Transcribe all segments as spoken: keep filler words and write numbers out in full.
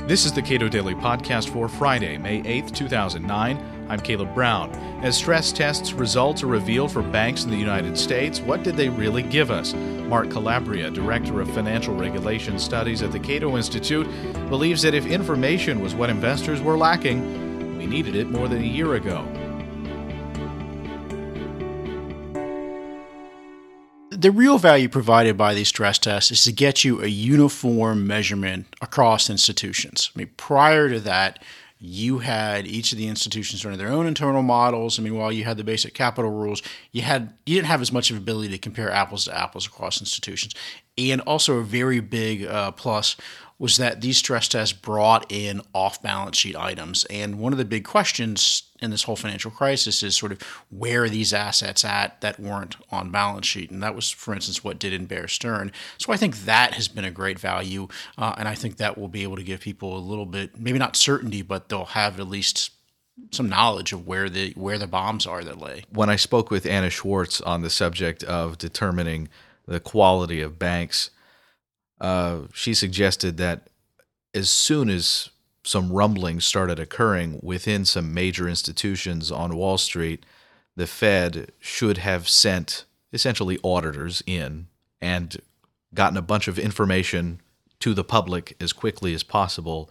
This is the Cato Daily Podcast for Friday, May eighth, two thousand nine. I'm Caleb Brown. As stress tests results are revealed for banks in the United States, what did they really give us? Mark Calabria, Director of Financial Regulation Studies at the Cato Institute, believes that if information was what investors were lacking, we needed it more than a year ago. The real value provided by these stress tests is to get you a uniform measurement across institutions. I mean, prior to that, you had each of the institutions running their own internal models. I mean, while you had the basic capital rules, you had you didn't have as much of ability to compare apples to apples across institutions. And also a very big uh, plus was that these stress tests brought in off-balance sheet items. And one of the big questions in this whole financial crisis is sort of where are these assets at that weren't on balance sheet? And that was, for instance, what did in Bear Stearns. So I think that has been a great value, uh, and I think that will be able to give people a little bit, maybe not certainty, but they'll have at least some knowledge of where the where the bombs are that lay. When I spoke with Anna Schwartz on the subject of determining the quality of banks, uh, she suggested that as soon as some rumblings started occurring within some major institutions on Wall Street, the Fed should have sent essentially auditors in and gotten a bunch of information to the public as quickly as possible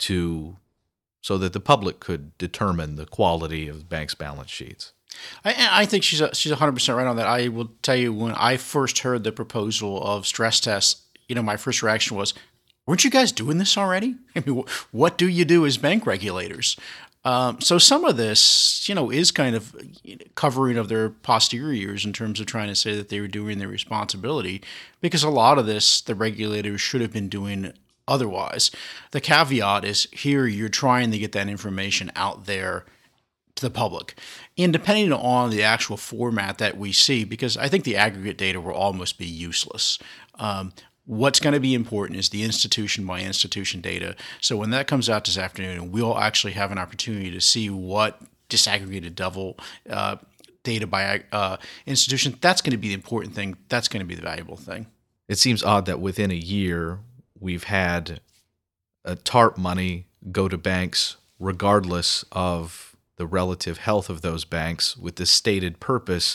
to so that the public could determine the quality of banks' balance sheets. I, I think she's a, she's one hundred percent right on that. I will tell you, when I first heard the proposal of stress tests, you know, my first reaction was, weren't you guys doing this already? I mean, what do you do as bank regulators? Um, so some of this, you know, is kind of covering of their posterior years in terms of trying to say that they were doing their responsibility, because a lot of this the regulators should have been doing otherwise. The caveat is here you're trying to get that information out there to the public. And depending on the actual format that we see, because I think the aggregate data will almost be useless. Um, What's going to be important is the institution by institution data. So when that comes out this afternoon, we'll actually have an opportunity to see what disaggregated double uh, data by uh, institution. That's going to be the important thing. That's going to be the valuable thing. It seems odd that within a year we've had a TARP money go to banks regardless of the relative health of those banks, with the stated purpose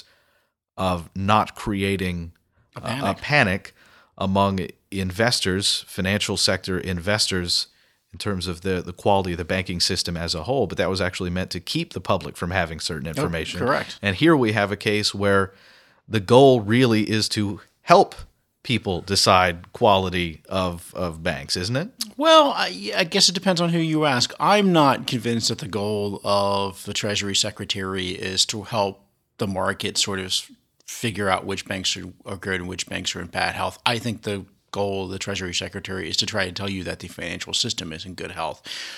of not creating a panic. A, a panic among investors, financial sector investors, in terms of the, the quality of the banking system as a whole, but that was actually meant to keep the public from having certain information. Oh, correct. And here we have a case where the goal really is to help people decide quality of, of banks, isn't it? Well, I, I guess it depends on who you ask. I'm not convinced that the goal of the Treasury Secretary is to help the market sort of figure out which banks are, are good and which banks are in bad health. I think the goal of the Treasury Secretary is to try to tell you that the financial system is in good health.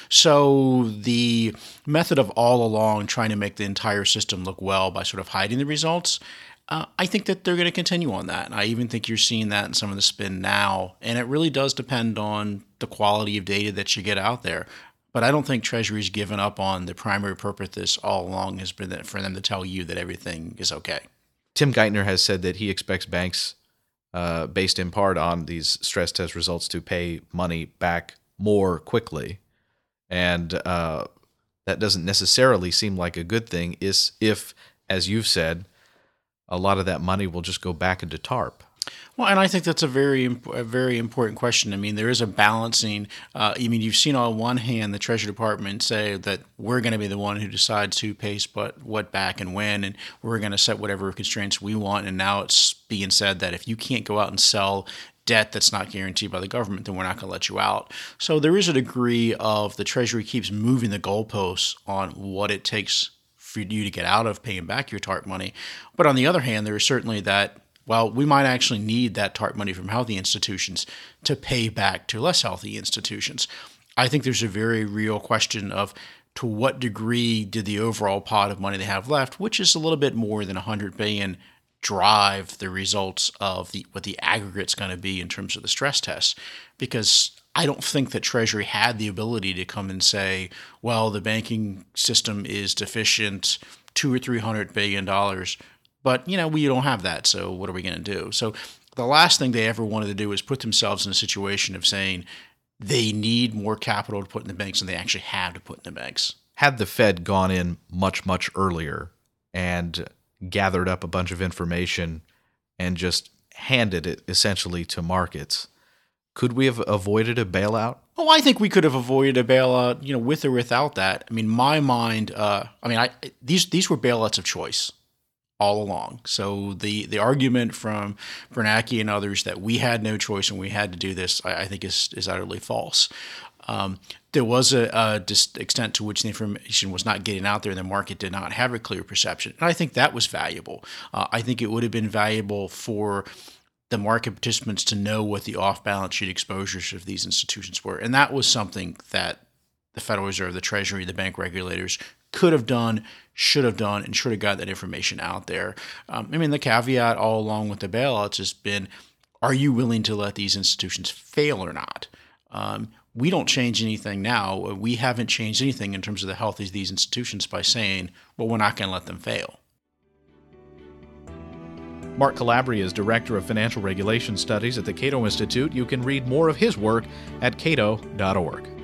So the method of all along trying to make the entire system look well by sort of hiding the results, uh, I think that they're going to continue on that. And I even think you're seeing that in some of the spin now. And it really does depend on the quality of data that you get out there. But I don't think Treasury's given up on the primary purpose of this all along has been that for them to tell you that everything is okay. Tim Geithner has said that he expects banks, uh, based in part on these stress test results, to pay money back more quickly. And uh, that doesn't necessarily seem like a good thing is if, as you've said, a lot of that money will just go back into TARP. Well, and I think that's a very, a very important question. I mean, there is a balancing. Uh, I mean, you've seen on one hand the Treasury Department say that we're going to be the one who decides who pays what, what back and when, and we're going to set whatever constraints we want. And now it's being said that if you can't go out and sell debt that's not guaranteed by the government, then we're not going to let you out. So there is a degree of the Treasury keeps moving the goalposts on what it takes for you to get out of paying back your TARP money. But on the other hand, there is certainly that, well, we might actually need that TARP money from healthy institutions to pay back to less healthy institutions. I think there's a very real question of to what degree did the overall pot of money they have left, which is a little bit more than one hundred billion dollars, drive the results of the what the aggregate's going to be in terms of the stress tests. Because I don't think that Treasury had the ability to come and say, well, the banking system is deficient two or three hundred billion dollars. But, you know, we don't have that, so what are we going to do? So the last thing they ever wanted to do was put themselves in a situation of saying, they need more capital to put in the banks than they actually have to put in the banks. Had the Fed gone in much, much earlier and gathered up a bunch of information and just handed it essentially to markets, could we have avoided a bailout? Oh, I think we could have avoided a bailout, you know, with or without that. I mean, my mind, uh, I mean, I these these were bailouts of choice all along. So the the argument from Bernanke and others that we had no choice and we had to do this, I, I think is is utterly false. Um, there was a, a dis- extent to which the information was not getting out there and the market did not have a clear perception. And I think that was valuable. Uh, I think it would have been valuable for the market participants to know what the off-balance sheet exposures of these institutions were. And that was something that the Federal Reserve, the Treasury, the bank regulators could have done, should have done, and should have got that information out there. Um, I mean, the caveat all along with the bailouts has been, are you willing to let these institutions fail or not? Um, we don't change anything now. We haven't changed anything in terms of the health of these institutions by saying, well, we're not going to let them fail. Mark Calabria is Director of Financial Regulation Studies at the Cato Institute. You can read more of his work at cato dot org.